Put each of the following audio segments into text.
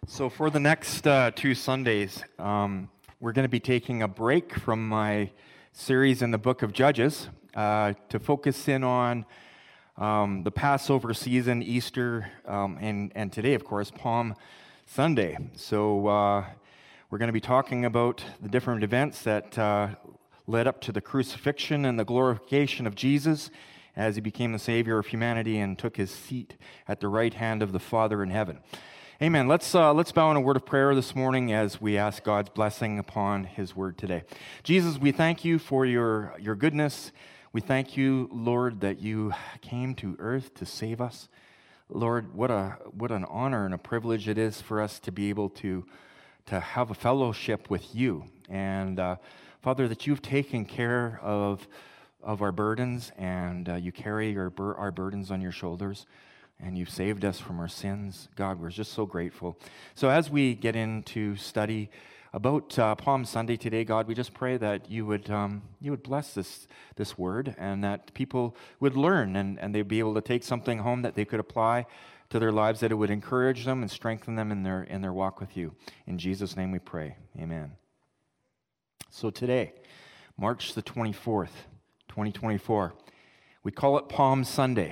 So for the next two Sundays, we're going to be taking a break from my series in the book of Judges to focus in on the Passover season, Easter, and today, of course, Palm Sunday. So we're going to be talking about the different events that led up to the crucifixion and the glorification of Jesus as he became the Savior of humanity and took his seat at the right hand of the Father in heaven. Amen. Let's bow in a word of prayer this morning as we ask God's blessing upon his word today. Jesus, we thank you for your goodness. We thank you, Lord, that you came to earth to save us. Lord, what an honor and a privilege it is for us to be able to have a fellowship with you. And Father, that you've taken care of our burdens, and you carry our burdens on your shoulders. And you've saved us from our sins. God, we're just so grateful. So as we get into study about Palm Sunday today, God, we just pray that you would bless this word, and that people would learn, and they'd be able to take something home that they could apply to their lives, that it would encourage them and strengthen them in their walk with you. In Jesus' name we pray. Amen. So today, March the 24th, 2024, we call it Palm Sunday.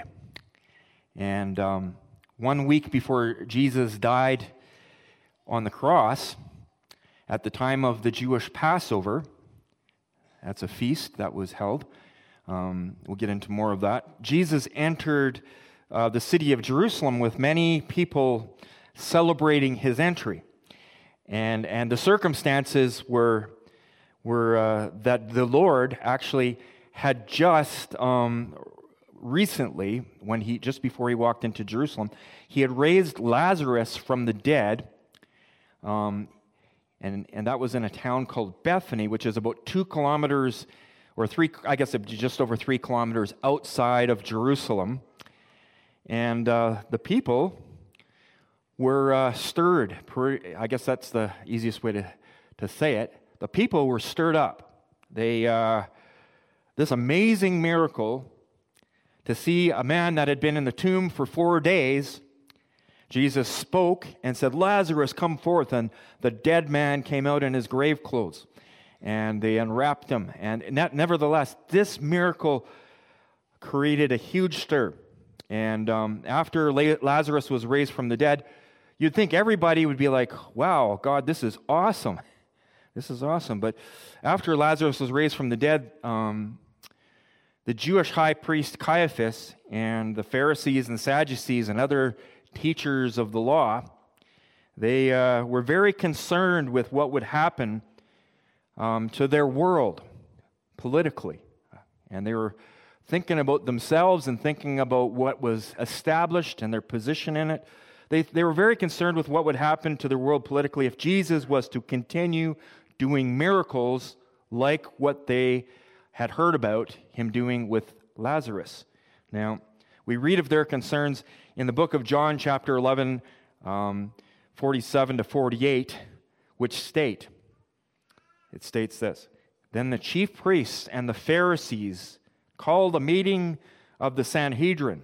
And 1 week before Jesus died on the cross, at the time of the Jewish Passover, that's a feast that was held. We'll get into more of that. Jesus entered the city of Jerusalem with many people celebrating his entry. And the circumstances were that the Lord actually had just recently, just before he walked into Jerusalem, he had raised Lazarus from the dead, and that was in a town called Bethany, which is about 2 kilometers, or just over 3 kilometers outside of Jerusalem. And the people were stirred. I guess that's the easiest way to say it. The people were stirred up. This amazing miracle, to see a man that had been in the tomb for 4 days, Jesus spoke and said, "Lazarus, come forth." And the dead man came out in his grave clothes, and they unwrapped him. And nevertheless, this miracle created a huge stir. And after Lazarus was raised from the dead, you'd think everybody would be like, "Wow, God, this is awesome. This is awesome." But after Lazarus was raised from the dead, the Jewish high priest Caiaphas and the Pharisees and Sadducees and other teachers of the law, they were very concerned with what would happen to their world politically. And they were thinking about themselves and thinking about what was established and their position in it. They were very concerned with what would happen to their world politically if Jesus was to continue doing miracles like what they had heard about him doing with Lazarus. Now, we read of their concerns in the book of John, chapter 11, 47 to 48, which states this: "Then the chief priests and the Pharisees called a meeting of the Sanhedrin."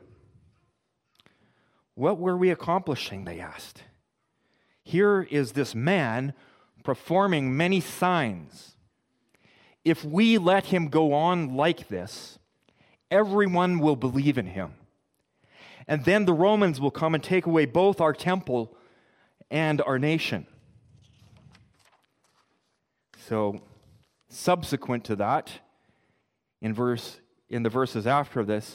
"What were we accomplishing?" they asked. "Here is this man performing many signs. If we let him go on like this, everyone will believe in him. And then the Romans will come and take away both our temple and our nation." So, subsequent to that, in the verses after this,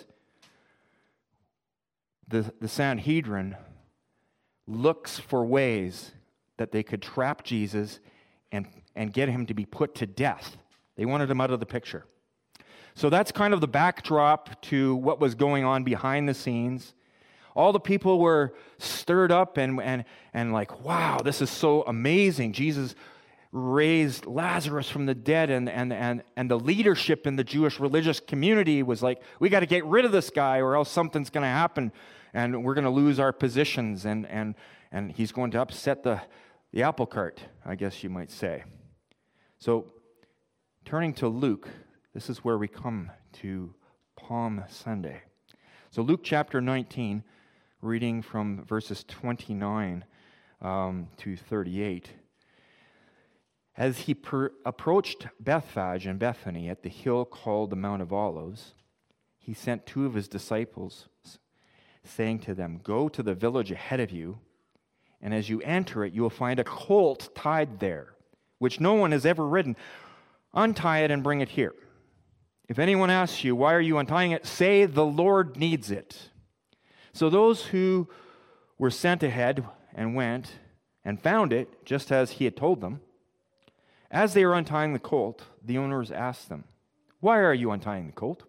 the Sanhedrin looks for ways that they could trap Jesus and get him to be put to death. They wanted him out of the picture. So that's kind of the backdrop to what was going on behind the scenes. All the people were stirred up and like, "Wow, this is so amazing. Jesus raised Lazarus from the dead," and the leadership in the Jewish religious community was like, "We got to get rid of this guy or else something's going to happen and we're going to lose our positions and he's going to upset the apple cart," I guess you might say. So, turning to Luke, this is where we come to Palm Sunday. So Luke chapter 19, reading from verses 29 to 38. As he approached Bethphage and Bethany at the hill called the Mount of Olives, he sent two of his disciples, saying to them, "Go to the village ahead of you, and as you enter it, you will find a colt tied there, which no one has ever ridden. Untie it and bring it here. If anyone asks you, 'Why are you untying it?' say, 'The Lord needs it.'" So those who were sent ahead and went and found it just as he had told them. As they were untying the colt, the owners asked them, "Why are you untying the colt?"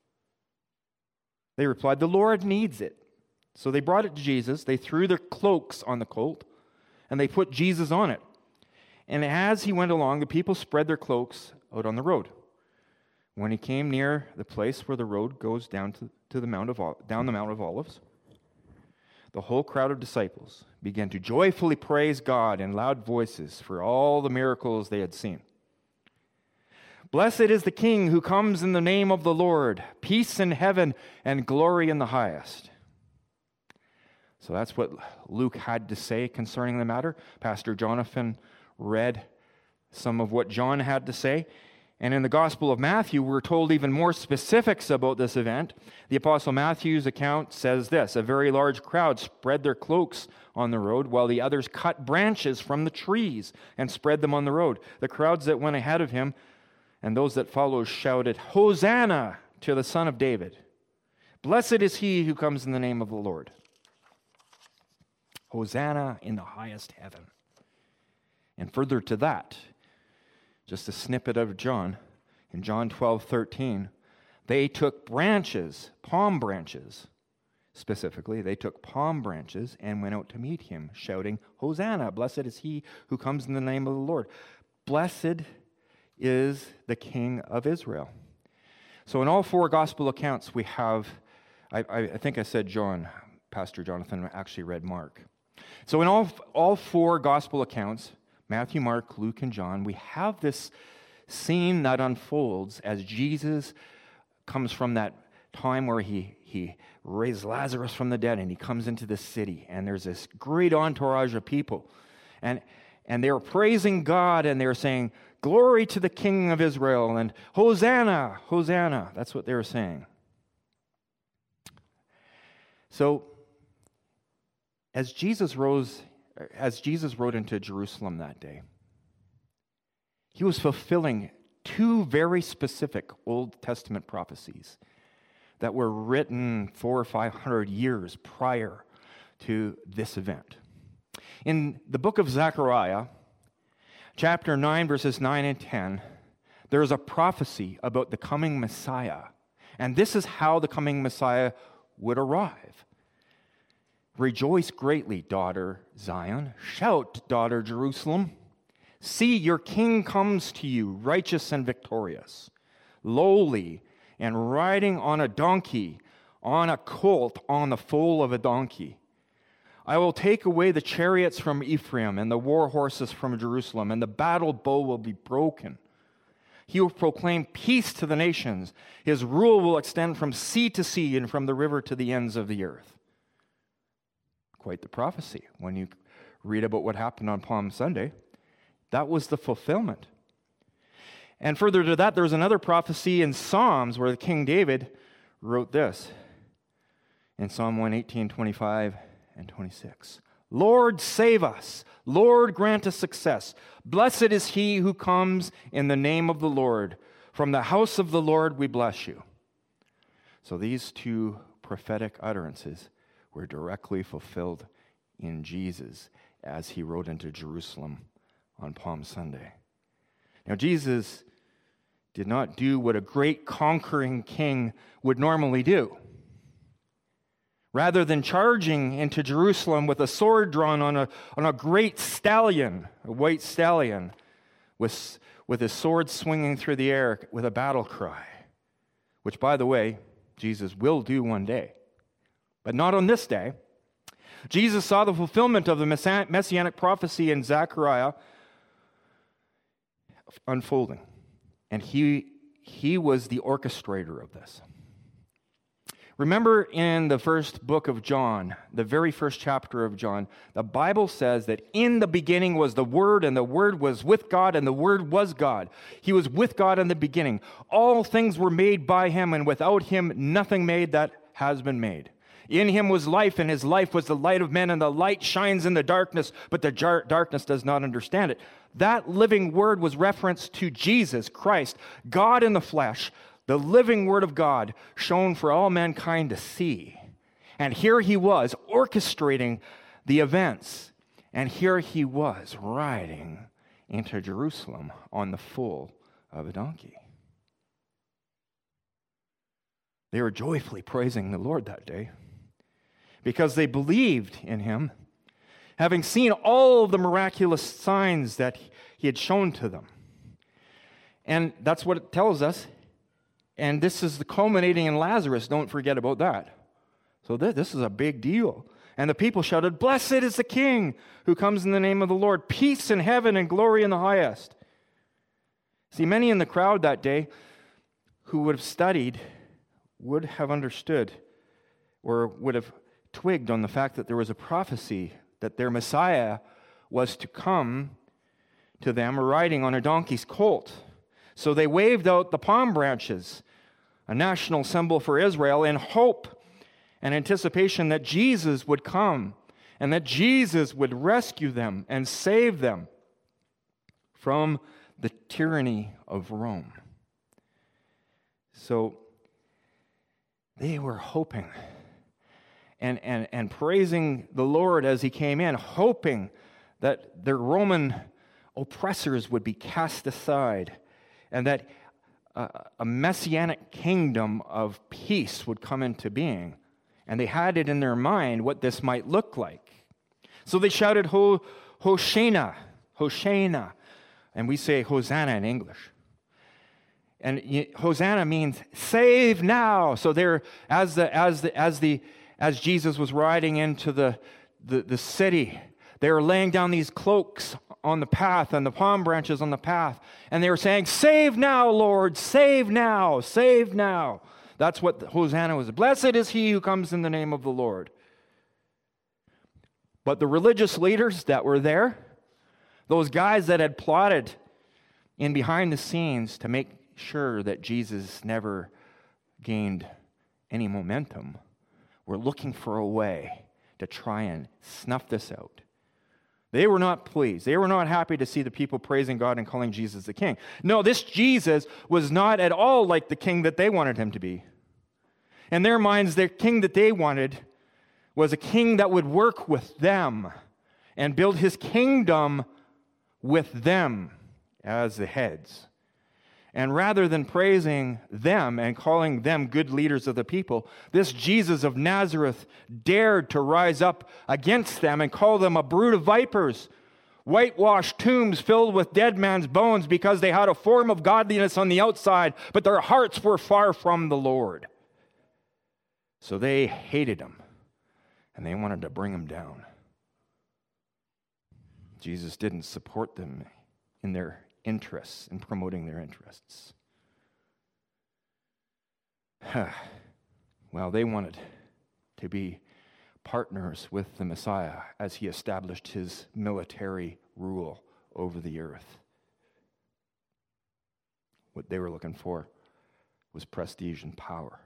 They replied, "The Lord needs it." So they brought it to Jesus. They threw their cloaks on the colt, and they put Jesus on it. And as he went along, the people spread their cloaks out on the road. When he came near the place where the road goes down the Mount of Olives, the whole crowd of disciples began to joyfully praise God in loud voices for all the miracles they had seen. "Blessed is the King who comes in the name of the Lord. Peace in heaven and glory in the highest." So that's what Luke had to say concerning the matter. Pastor Jonathan read some of what John had to say. And in the Gospel of Matthew, we're told even more specifics about this event. The Apostle Matthew's account says this: "A very large crowd spread their cloaks on the road, while the others cut branches from the trees and spread them on the road. The crowds that went ahead of him and those that followed shouted, 'Hosanna to the Son of David. Blessed is he who comes in the name of the Lord.'" Hosanna in the highest heaven. And further to that, just a snippet of John, in John 12:13, they took branches, palm branches, specifically, they took palm branches and went out to meet him, shouting, "Hosanna, blessed is he who comes in the name of the Lord. Blessed is the King of Israel." So in all four gospel accounts we have, I think I said John, Pastor Jonathan actually read Mark. So in all four gospel accounts, Matthew, Mark, Luke, and John, we have this scene that unfolds as Jesus comes from that time where he raised Lazarus from the dead, and he comes into the city, and there's this great entourage of people. And they're praising God, and they're saying, "Glory to the King of Israel," and "Hosanna, Hosanna." That's what they were saying. So, as Jesus rode into Jerusalem that day, he was fulfilling two very specific Old Testament prophecies that were written 400 or 500 years prior to this event. In the book of Zechariah, chapter 9, verses 9 and 10, there is a prophecy about the coming Messiah. And this is how the coming Messiah would arrive. "Rejoice greatly, daughter Zion. Shout, daughter Jerusalem. See, your king comes to you, righteous and victorious, lowly and riding on a donkey, on a colt, on the foal of a donkey. I will take away the chariots from Ephraim and the war horses from Jerusalem, and the battle bow will be broken. He will proclaim peace to the nations. His rule will extend from sea to sea and from the river to the ends of the earth." Quite the prophecy. When you read about what happened on Palm Sunday, that was the fulfillment. And further to that, there's another prophecy in Psalms where King David wrote this in Psalm 118, 25 and 26. "Lord, save us. Lord, grant us success. Blessed is he who comes in the name of the Lord. From the house of the Lord we bless you." So these two prophetic utterances were directly fulfilled in Jesus as he rode into Jerusalem on Palm Sunday. Now, Jesus did not do what a great conquering king would normally do. Rather than charging into Jerusalem with a sword drawn on a great stallion, a white stallion, with his sword swinging through the air with a battle cry, which, by the way, Jesus will do one day, but not on this day. Jesus saw the fulfillment of the messianic prophecy in Zechariah unfolding, and he was the orchestrator of this. Remember in the first book of John, the very first chapter of John, the Bible says that in the beginning was the Word, and the Word was with God, and the Word was God. He was with God in the beginning. All things were made by him, and without him nothing made that has been made. In him was life, and his life was the light of men, and the light shines in the darkness, but the darkness does not understand it. That living Word was referenced to Jesus Christ, God in the flesh, the living Word of God shown for all mankind to see. And here he was orchestrating the events. And here he was riding into Jerusalem on the foal of a donkey. They were joyfully praising the Lord that day because they believed in him, having seen all of the miraculous signs that he had shown to them. And that's what it tells us. And this is the culminating in Lazarus. Don't forget about that. So this is a big deal. And the people shouted, "Blessed is the King who comes in the name of the Lord. Peace in heaven and glory in the highest." See, many in the crowd that day who would have studied would have understood or would have twigged on the fact that there was a prophecy that their Messiah was to come to them riding on a donkey's colt. So they waved out the palm branches, a national symbol for Israel, in hope and anticipation that Jesus would come and that Jesus would rescue them and save them from the tyranny of Rome. So they were hoping and praising the Lord as he came in, hoping that their Roman oppressors would be cast aside and that a messianic kingdom of peace would come into being. And they had it in their mind what this might look like. So they shouted, Hosanna, Hosanna. And we say Hosanna in English. And Hosanna means save now. So there, as Jesus was riding into the city, they were laying down these cloaks on the path and the palm branches on the path. And they were saying, "Save now, Lord, save now, save now." That's what Hosanna was. Blessed is he who comes in the name of the Lord. But the religious leaders that were there, those guys that had plotted in behind the scenes to make sure that Jesus never gained any momentum, were looking for a way to try and snuff this out. They were not pleased. They were not happy to see the people praising God and calling Jesus the King. No, this Jesus was not at all like the king that they wanted him to be. In their minds, the king that they wanted was a king that would work with them and build his kingdom with them as the heads. And rather than praising them and calling them good leaders of the people, this Jesus of Nazareth dared to rise up against them and call them a brood of vipers, whitewashed tombs filled with dead man's bones, because they had a form of godliness on the outside, but their hearts were far from the Lord. So they hated him, and they wanted to bring him down. Jesus didn't support them in their interests, in promoting their interests. Well, they wanted to be partners with the Messiah as he established his military rule over the earth. What they were looking for was prestige and power.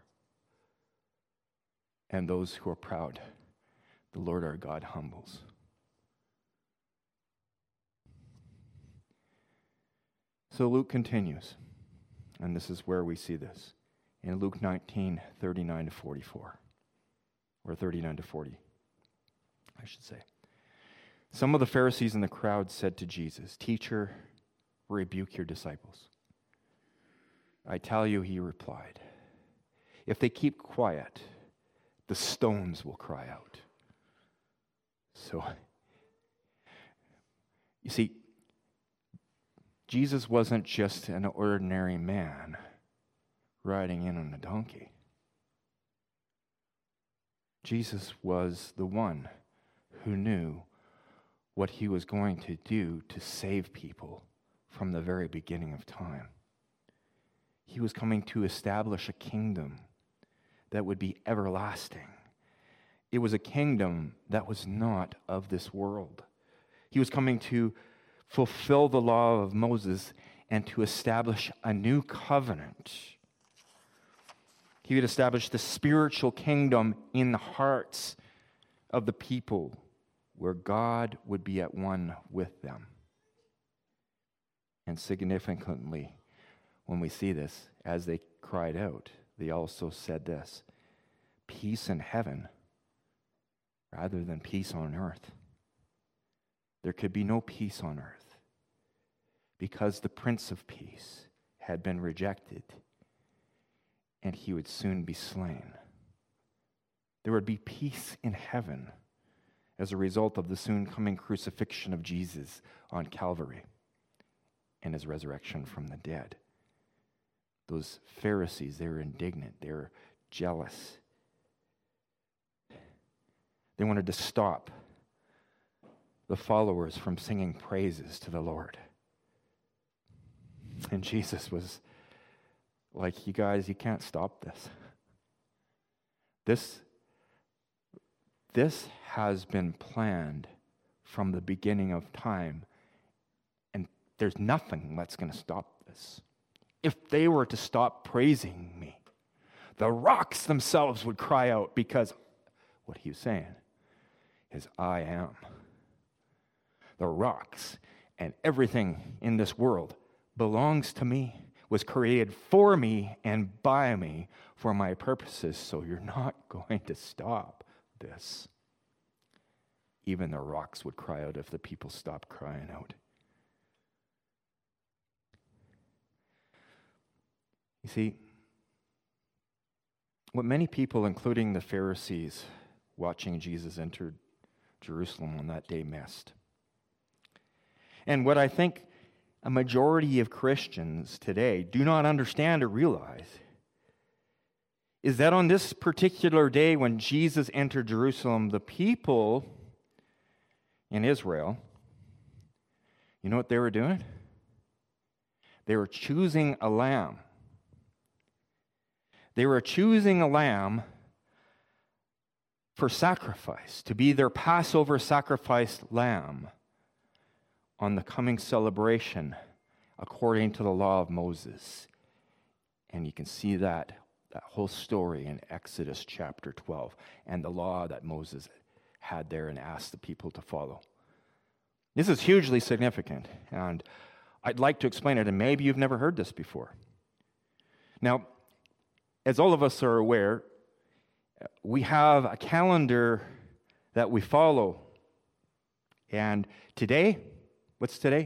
And those who are proud, the Lord our God humbles. So Luke continues, and this is where we see this, in Luke 19, 39 to 44, or 39 to 40, I should say. Some of the Pharisees in the crowd said to Jesus, "Teacher, rebuke your disciples." "I tell you," he replied, "if they keep quiet, the stones will cry out." So, you see, Jesus wasn't just an ordinary man riding in on a donkey. Jesus was the one who knew what he was going to do to save people from the very beginning of time. He was coming to establish a kingdom that would be everlasting. It was a kingdom that was not of this world. He was coming to fulfill the law of Moses and to establish a new covenant. He would establish the spiritual kingdom in the hearts of the people where God would be at one with them. And significantly, when we see this, as they cried out, they also said this, peace in heaven rather than peace on earth. There could be no peace on earth because the Prince of Peace had been rejected and he would soon be slain. There would be peace in heaven as a result of the soon coming crucifixion of Jesus on Calvary and his resurrection from the dead. Those Pharisees, they were indignant, they were jealous. They wanted to stop the followers from singing praises to the Lord. And Jesus was like, you guys, you can't stop this. This has been planned from the beginning of time, and there's nothing that's going to stop this. If they were to stop praising me, the rocks themselves would cry out, because what he was saying is, I am. The rocks and everything in this world belongs to me, was created for me and by me for my purposes, so you're not going to stop this. Even the rocks would cry out if the people stopped crying out. You see, what many people, including the Pharisees, watching Jesus enter Jerusalem on that day missed, and what I think a majority of Christians today do not understand or realize, is that on this particular day when Jesus entered Jerusalem, the people in Israel, you know what they were doing? They were choosing a lamb. They were choosing a lamb for sacrifice, to be their Passover sacrifice lamb on the coming celebration according to the law of Moses. And you can see that whole story in Exodus chapter 12 and the law that Moses had there and asked the people to follow. This is hugely significant, and I'd like to explain it, and maybe you've never heard this before. Now, as all of us are aware, we have a calendar that we follow. And today, what's today?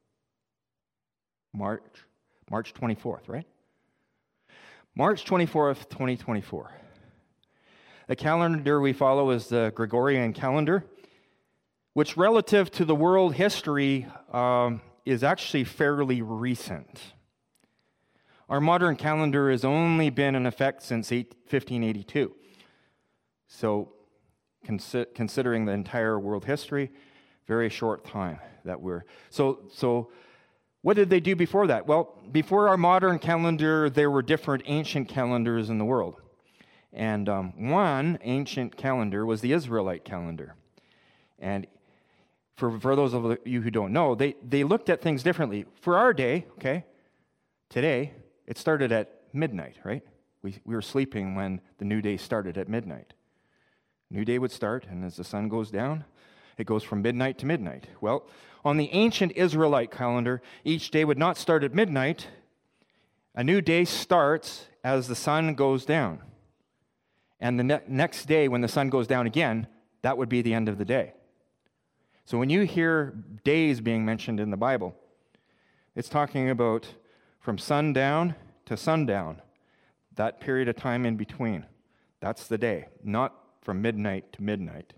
March 24th, right? March 24th, 2024. The calendar we follow is the Gregorian calendar, which relative to the world history is actually fairly recent. Our modern calendar has only been in effect since 1582. So, considering the entire world history, very short time that we're... So what did they do before that? Well, before our modern calendar, there were different ancient calendars in the world. And one ancient calendar was the Israelite calendar. And for those of you who don't know, they looked at things differently. For our day, okay, today, it started at midnight, right? We were sleeping when the new day started at midnight. New day would start, and as the sun goes down, it goes from midnight to midnight. Well, on the ancient Israelite calendar, each day would not start at midnight. A new day starts as the sun goes down. And the next day, when the sun goes down again, that would be the end of the day. So when you hear days being mentioned in the Bible, it's talking about from sundown to sundown, that period of time in between. That's the day, not from midnight to midnight.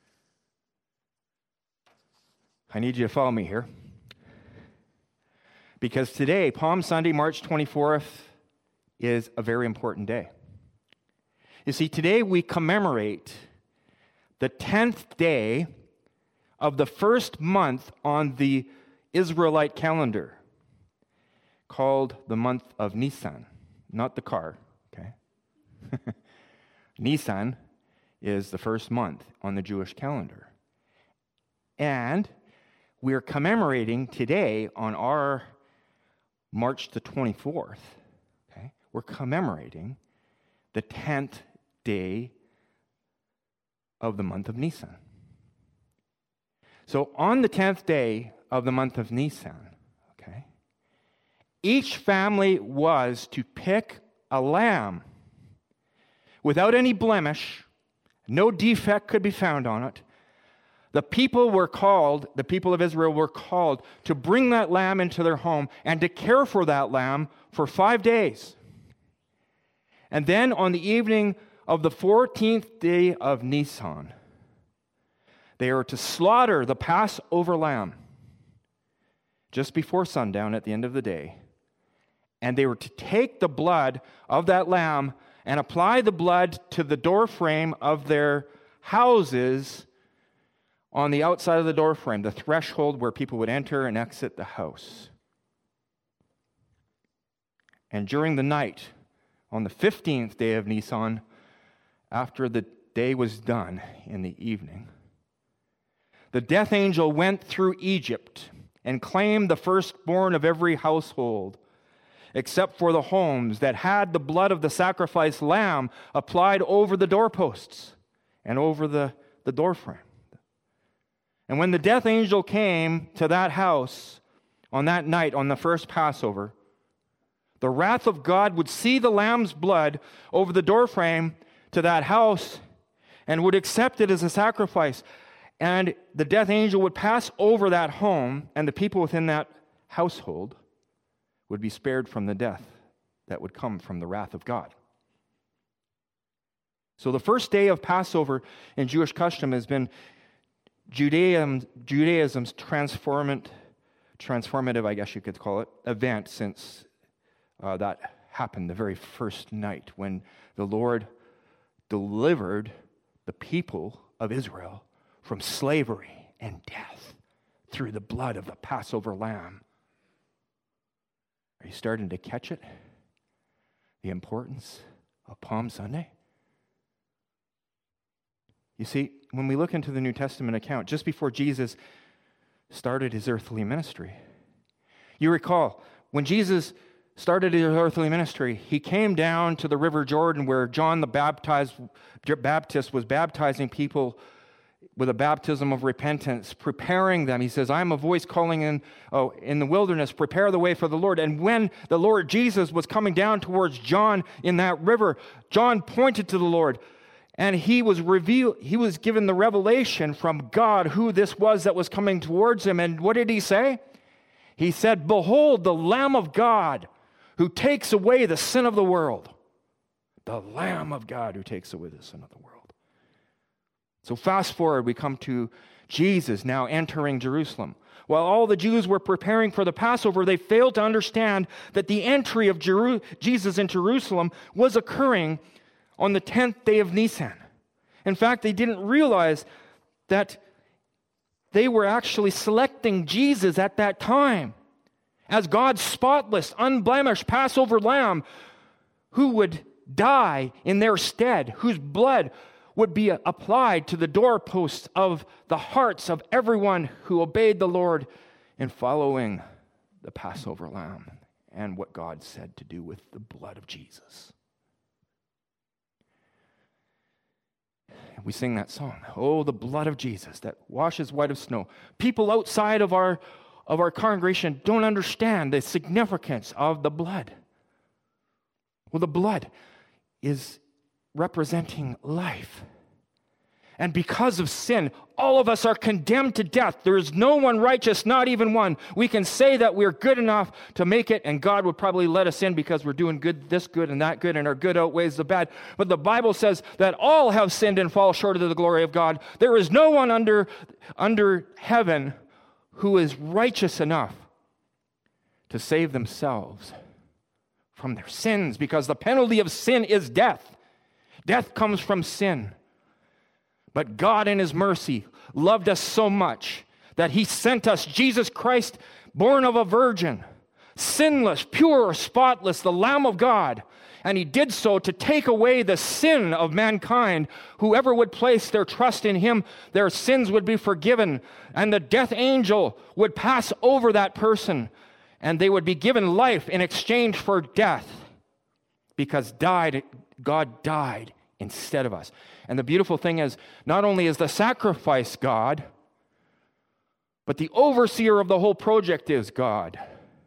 I need you to follow me here. Because today, Palm Sunday, March 24th, is a very important day. You see, today we commemorate the 10th day of the first month on the Israelite calendar, called the month of Nisan, not the car, okay? Nisan is the first month on the Jewish calendar. And we're commemorating today on our March the 24th, okay? We're commemorating the 10th day of the month of Nisan. So on the 10th day of the month of Nisan, okay, each family was to pick a lamb without any blemish, no defect could be found on it. The people of Israel were called to bring that lamb into their home and to care for that lamb for 5 days. And then on the evening of the 14th day of Nisan, they are to slaughter the Passover lamb just before sundown at the end of the day. And they were to take the blood of that lamb and apply the blood to the doorframe of their houses on the outside of the doorframe, the threshold where people would enter and exit the house. And during the night, on the 15th day of Nisan, after the day was done in the evening, the death angel went through Egypt and claimed the firstborn of every household, except for the homes that had the blood of the sacrificed lamb applied over the doorposts and over the doorframe. And when the death angel came to that house on that night, on the first Passover, the wrath of God would see the lamb's blood over the doorframe to that house and would accept it as a sacrifice. And the death angel would pass over that home, and the people within that household would be spared from the death that would come from the wrath of God. So the first day of Passover in Jewish custom has been Judaism's transformative, I guess you could call it, event since that happened the very first night when the Lord delivered the people of Israel from slavery and death through the blood of the Passover lamb. Are you starting to catch it? The importance of Palm Sunday? You see, when we look into the New Testament account, just before Jesus started his earthly ministry, you recall, when Jesus started his earthly ministry, he came down to the River Jordan where John the Baptist was baptizing people with a baptism of repentance, preparing them. He says, I'm a voice calling in the wilderness, prepare the way for the Lord. And when the Lord Jesus was coming down towards John in that river, John pointed to the Lord, and he was given the revelation from God who this was that was coming towards him. And what did he say? He said, behold, the Lamb of God who takes away the sin of the world. The Lamb of God who takes away the sin of the world. So fast forward, we come to Jesus now entering Jerusalem. While all the Jews were preparing for the Passover, they failed to understand that the entry of Jesus in Jerusalem was occurring on the 10th day of Nisan. In fact, they didn't realize that they were actually selecting Jesus at that time as God's spotless, unblemished Passover lamb who would die in their stead, whose blood would be applied to the doorposts of the hearts of everyone who obeyed the Lord in following the Passover lamb and what God said to do with the blood of Jesus. We sing that song, oh, the blood of Jesus that washes white as snow. People outside of our congregation don't understand the significance of the blood. Well, the blood is representing life. And because of sin, all of us are condemned to death. There is no one righteous, not even one. We can say that we're good enough to make it, and God would probably let us in because we're doing good, this good, and that good, and our good outweighs the bad. But the Bible says that all have sinned and fall short of the glory of God. There is no one under heaven who is righteous enough to save themselves from their sins, because the penalty of sin is death. Death comes from sin. But God in his mercy loved us so much that he sent us Jesus Christ, born of a virgin, sinless, pure, spotless, the Lamb of God. And he did so to take away the sin of mankind. Whoever would place their trust in him, their sins would be forgiven. And the death angel would pass over that person. And they would be given life in exchange for death. Because God died instead of us. And the beautiful thing is, not only is the sacrifice God, but the overseer of the whole project is God.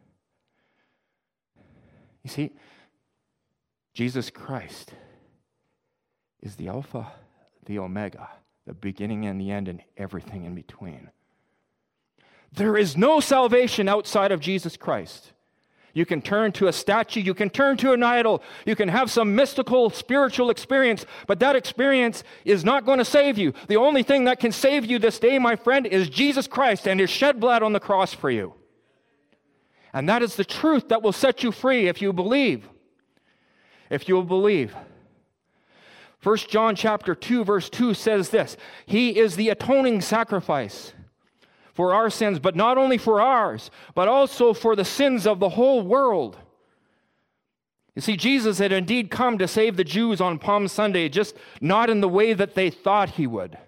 You see, Jesus Christ is the Alpha, the Omega, the beginning and the end, and everything in between. There is no salvation outside of Jesus Christ. You can turn to a statue, you can turn to an idol, you can have some mystical, spiritual experience, but that experience is not going to save you. The only thing that can save you this day, my friend, is Jesus Christ and his shed blood on the cross for you. And that is the truth that will set you free if you believe. If you will believe. 1 John chapter 2, verse 2 says this, he is the atoning sacrifice for our sins, but not only for ours, but also for the sins of the whole world. You see, Jesus had indeed come to save the Jews on Palm Sunday, just not in the way that they thought he would.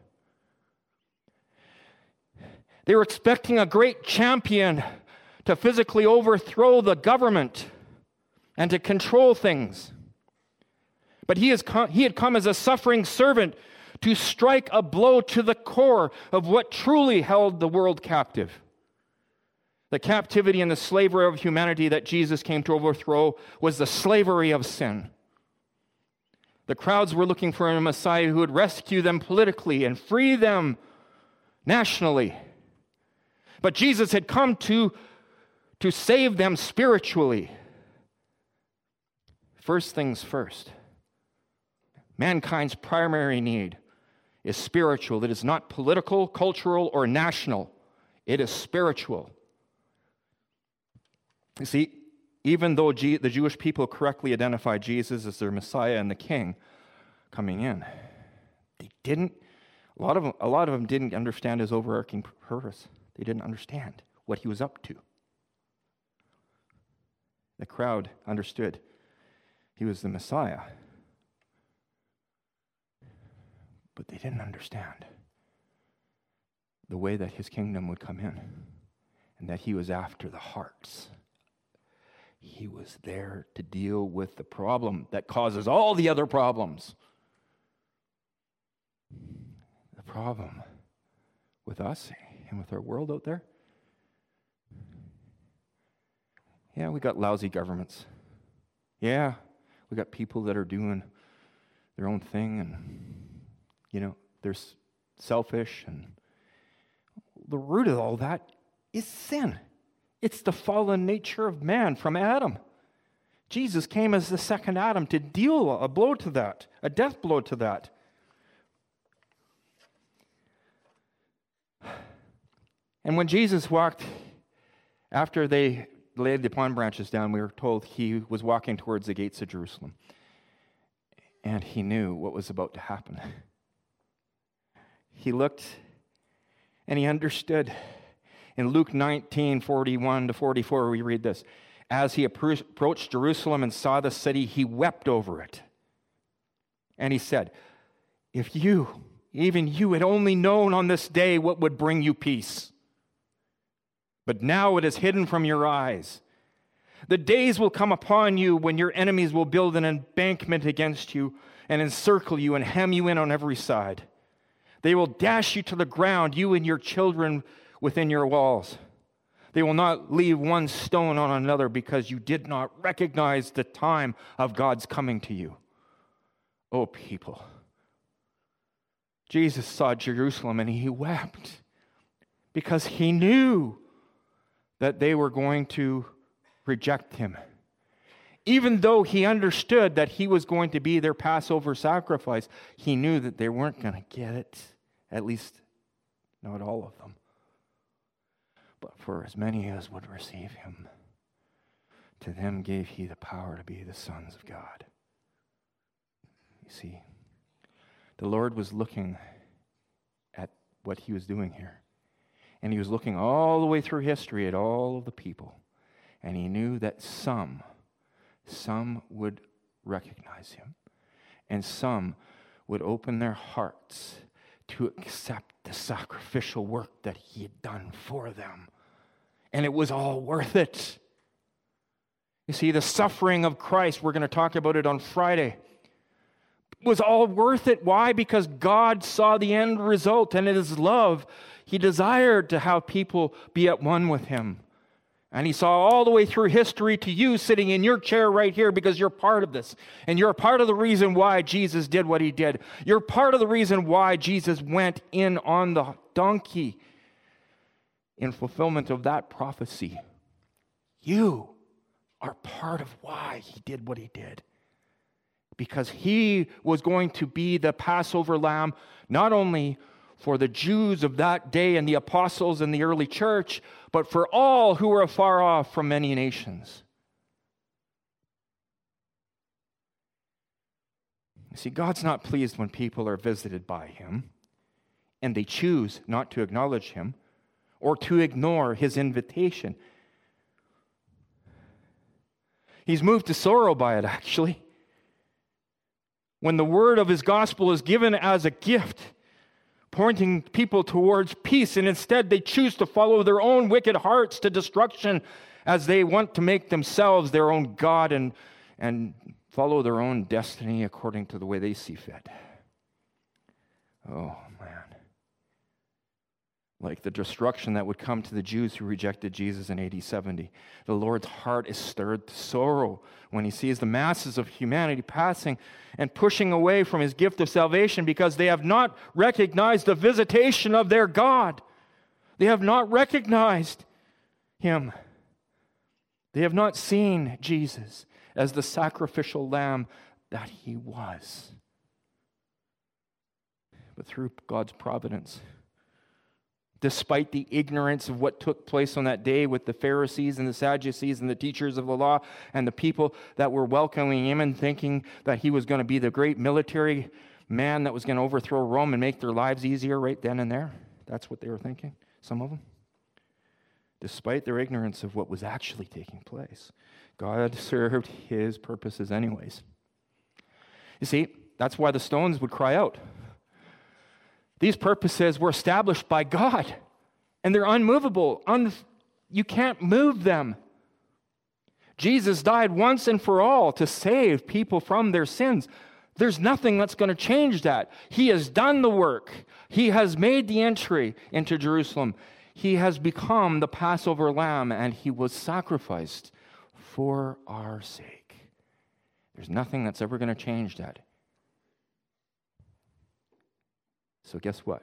They were expecting a great champion to physically overthrow the government and to control things. But he had come as a suffering servant to strike a blow to the core of what truly held the world captive. The captivity and the slavery of humanity that Jesus came to overthrow was the slavery of sin. The crowds were looking for a Messiah who would rescue them politically and free them nationally. But Jesus had come to save them spiritually. First things first. Mankind's primary need is spiritual. It is not political, cultural, or national. It is spiritual. You see, even though the Jewish people correctly identified Jesus as their Messiah and the King coming in, they didn't. A lot of them didn't understand his overarching purpose. They didn't understand what he was up to. The crowd understood he was the Messiah. But they didn't understand the way that his kingdom would come in and that he was after the hearts. He was there to deal with the problem that causes all the other problems. The problem with us and with our world out there. Yeah, we got lousy governments. Yeah, we got people that are doing their own thing and they're selfish, and the root of all that is sin. It's the fallen nature of man from Adam. Jesus came as the second Adam to deal a blow to that, a death blow to that. And when Jesus walked, after they laid the palm branches down, we were told he was walking towards the gates of Jerusalem. And he knew what was about to happen. He looked and he understood. In Luke 19:41-44, we read this. As he approached Jerusalem and saw the city, he wept over it. And he said, if you, even you, had only known on this day what would bring you peace. But now it is hidden from your eyes. The days will come upon you when your enemies will build an embankment against you and encircle you and hem you in on every side. They will dash you to the ground, you and your children within your walls. They will not leave one stone on another because you did not recognize the time of God's coming to you. Oh, people. Jesus saw Jerusalem and he wept because he knew that they were going to reject him. Even though he understood that he was going to be their Passover sacrifice, he knew that they weren't going to get it, at least not all of them. But for as many as would receive him, to them gave he the power to be the sons of God. You see, the Lord was looking at what he was doing here. And he was looking all the way through history at all of the people. And he knew that some would recognize him, and some would open their hearts to accept the sacrificial work that he had done for them. And it was all worth it. You see, the suffering of Christ, we're going to talk about it on Friday, was all worth it. Why? Because God saw the end result, and in his love, he desired to have people be at one with him. And he saw all the way through history to you sitting in your chair right here, because you're part of this. And you're part of the reason why Jesus did what he did. You're part of the reason why Jesus went in on the donkey in fulfillment of that prophecy. You are part of why he did what he did. Because he was going to be the Passover lamb, not only for the Jews of that day and the apostles and the early church, but for all who were afar off from many nations. See, God's not pleased when people are visited by him and they choose not to acknowledge him or to ignore his invitation. He's moved to sorrow by it, actually. When the word of his gospel is given as a gift, pointing people towards peace, and instead they choose to follow their own wicked hearts to destruction as they want to make themselves their own God and follow their own destiny according to the way they see fit. Oh, man. Like the destruction that would come to the Jews who rejected Jesus in AD 70. The Lord's heart is stirred to sorrow when he sees the masses of humanity passing and pushing away from his gift of salvation because they have not recognized the visitation of their God. They have not recognized him. They have not seen Jesus as the sacrificial lamb that he was. But through God's providence, despite the ignorance of what took place on that day with the Pharisees and the Sadducees and the teachers of the law and the people that were welcoming him and thinking that he was going to be the great military man that was going to overthrow Rome and make their lives easier right then and there. That's what they were thinking, some of them. Despite their ignorance of what was actually taking place, God served his purposes anyways. You see, that's why the stones would cry out. These purposes were established by God, and they're unmovable. You can't move them. Jesus died once and for all to save people from their sins. There's nothing that's going to change that. He has done the work. He has made the entry into Jerusalem. He has become the Passover lamb, and he was sacrificed for our sake. There's nothing that's ever going to change that. So guess what?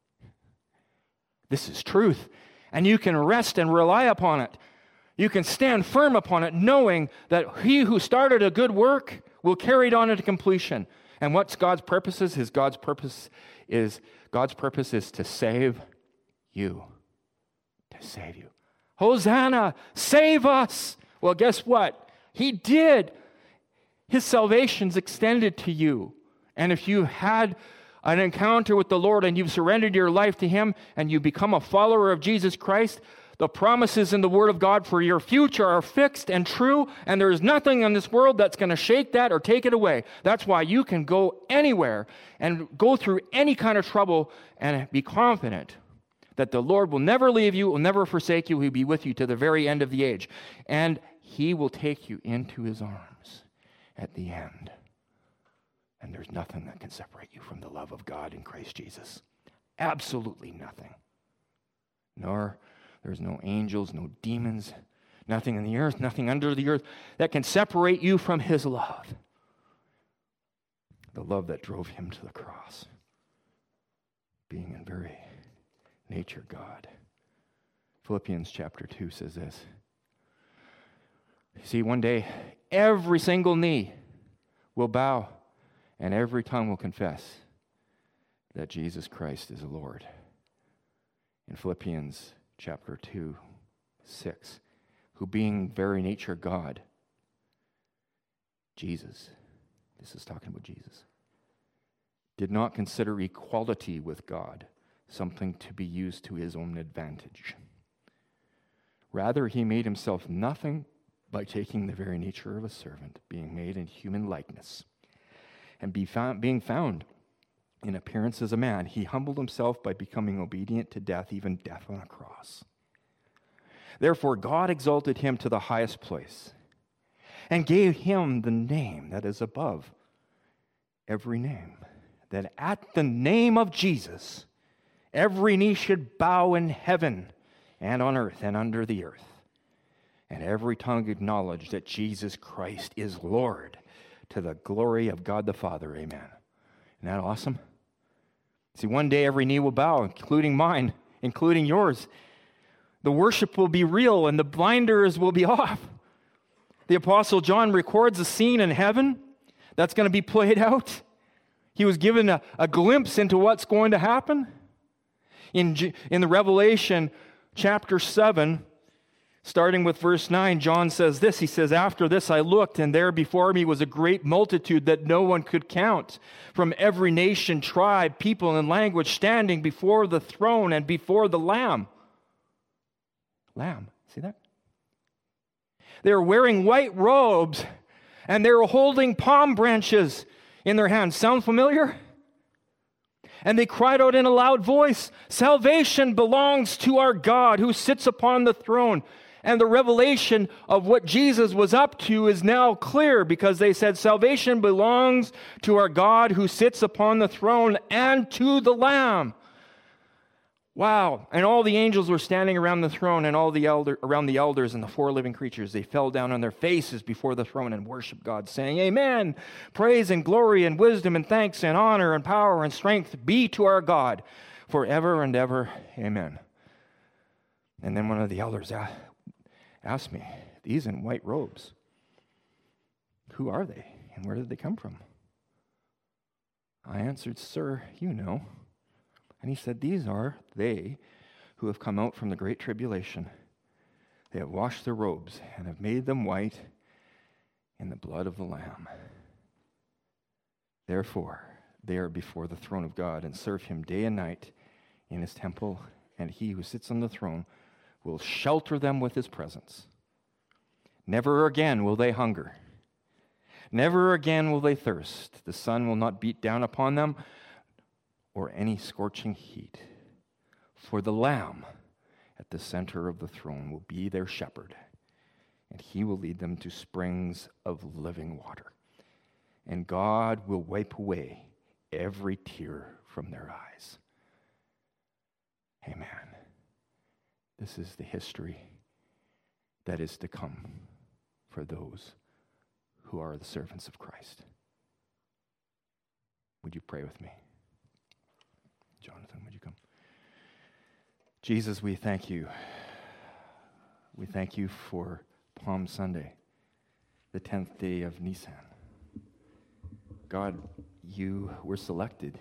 This is truth, and you can rest and rely upon it. You can stand firm upon it, knowing that he who started a good work will carry it on into completion. And what's God's purposes? God's purpose is to save you. To save you. Hosanna, save us. Well, guess what? He did. His salvation's extended to you. And if you had an encounter with the Lord and you've surrendered your life to him and you become a follower of Jesus Christ, the promises in the Word of God for your future are fixed and true, and there is nothing in this world that's going to shake that or take it away. That's why you can go anywhere and go through any kind of trouble and be confident that the Lord will never leave you, will never forsake you, he'll be with you to the very end of the age. And he will take you into his arms at the end. And there's nothing that can separate you from the love of God in Christ Jesus. Absolutely nothing. Nor there's no angels, no demons, nothing in the earth, nothing under the earth that can separate you from his love. The love that drove him to the cross. Being in very nature God. Philippians chapter 2 says this. You see, one day, every single knee will bow and every tongue will confess that Jesus Christ is Lord. In Philippians chapter 2, 6, who being very nature God, Jesus, this is talking about Jesus, did not consider equality with God something to be used to his own advantage. Rather, he made himself nothing by taking the very nature of a servant, being made in human likeness. And being found in appearance as a man, he humbled himself by becoming obedient to death, even death on a cross. Therefore, God exalted him to the highest place and gave him the name that is above every name, that at the name of Jesus, every knee should bow in heaven and on earth and under the earth, and every tongue acknowledge that Jesus Christ is Lord, to the glory of God the Father. Amen. Isn't that awesome? See, one day every knee will bow, including mine, including yours. The worship will be real and the blinders will be off. The Apostle John records a scene in heaven that's going to be played out. He was given a glimpse into what's going to happen. In the Revelation chapter 7, starting with verse 9, John says this. He says, "After this I looked, and there before me was a great multitude that no one could count, from every nation, tribe, people, and language, standing before the throne and before the Lamb." Lamb, see that? They were wearing white robes, and they were holding palm branches in their hands. Sound familiar? And they cried out in a loud voice, "Salvation belongs to our God who sits upon the throne." And the revelation of what Jesus was up to is now clear, because they said, "Salvation belongs to our God who sits upon the throne and to the Lamb." Wow. And all the angels were standing around the throne, and around the elders and the four living creatures. They fell down on their faces before the throne and worshiped God, saying, "Amen. Praise and glory and wisdom and thanks and honor and power and strength be to our God forever and ever. Amen." And then one of the elders asked me, "These in white robes, who are they and where did they come from?" I answered, "Sir, you know." And he said, "These are they who have come out from the great tribulation. They have washed their robes and have made them white in the blood of the Lamb. Therefore, they are before the throne of God and serve him day and night in his temple, and he who sits on the throne will shelter them with his presence. Never again will they hunger. Never again will they thirst. The sun will not beat down upon them, or any scorching heat. For the Lamb at the center of the throne will be their shepherd, and he will lead them to springs of living water. And God will wipe away every tear from their eyes." Amen. This is the history that is to come for those who are the servants of Christ. Would you pray with me? Jonathan, would you come? Jesus, we thank you. We thank you for Palm Sunday, the 10th day of Nisan. God, you were selected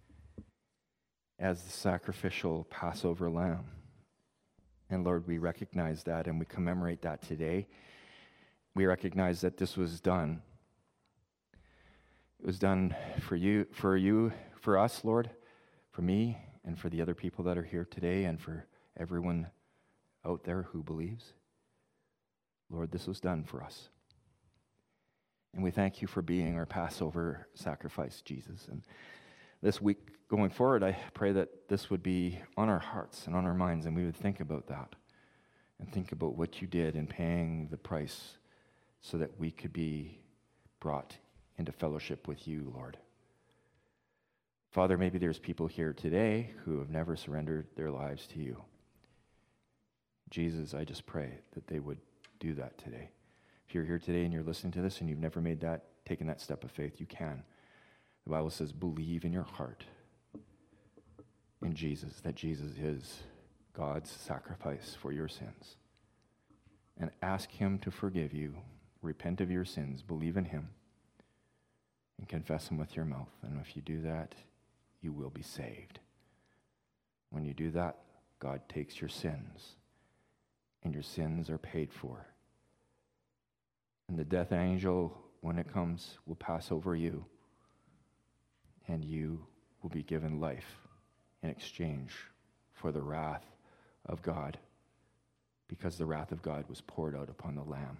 as the sacrificial Passover lamb. And Lord, we recognize that and we commemorate that today. We recognize that this was done. It was done for you, for us, Lord, for me, and for the other people that are here today, and for everyone out there who believes. Lord, this was done for us. And we thank you for being our Passover sacrifice, Jesus. And this week going forward, I pray that this would be on our hearts and on our minds, and we would think about that and think about what you did in paying the price so that we could be brought into fellowship with you, Lord. Father, maybe there's people here today who have never surrendered their lives to you. Jesus, I just pray that they would do that today. If you're here today and you're listening to this and you've never taken that step of faith, you can. The Bible says, believe in your heart in Jesus, that Jesus is God's sacrifice for your sins. And ask him to forgive you, repent of your sins, believe in him, and confess him with your mouth. And if you do that, you will be saved. When you do that, God takes your sins, and your sins are paid for. And the death angel, when it comes, will pass over you, and you will be given life in exchange for the wrath of God because the wrath of God was poured out upon the Lamb.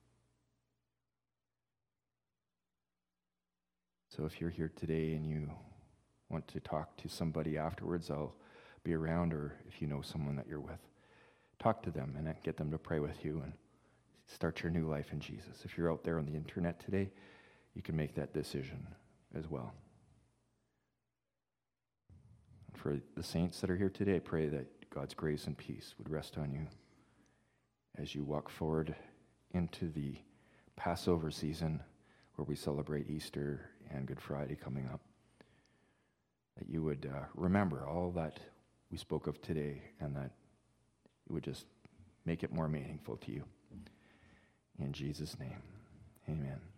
So if you're here today and you want to talk to somebody afterwards, I'll be around, or if you know someone that you're with, talk to them and get them to pray with you and start your new life in Jesus. If you're out there on the internet today, you can make that decision as well. For the saints that are here today, I pray that God's grace and peace would rest on you as you walk forward into the Passover season where we celebrate Easter and Good Friday coming up. That you would remember all that we spoke of today, and that it would just make it more meaningful to you. In Jesus' name, amen.